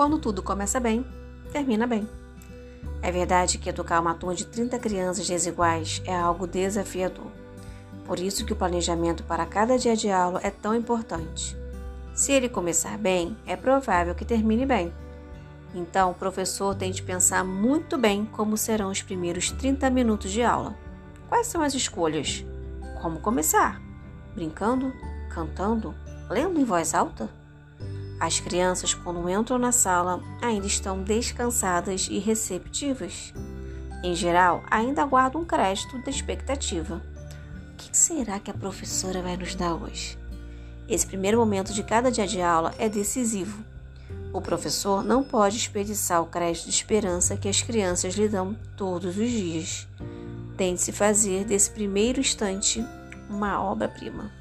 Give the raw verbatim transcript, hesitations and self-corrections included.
Quando tudo começa bem, termina bem. É verdade que educar uma turma de trinta crianças desiguais é algo desafiador. Por isso que o planejamento para cada dia de aula é tão importante. Se ele começar bem, é provável que termine bem. Então, o professor tem de pensar muito bem como serão os primeiros trinta minutos de aula. Quais são as escolhas? Como começar? Brincando? Cantando? Lendo em voz alta? As crianças, quando entram na sala, ainda estão descansadas e receptivas. Em geral, ainda aguardam um crédito da expectativa. O que será que a professora vai nos dar hoje? Esse primeiro momento de cada dia de aula é decisivo. O professor não pode desperdiçar o crédito de esperança que as crianças lhe dão todos os dias. Tem de se fazer desse primeiro instante uma obra-prima.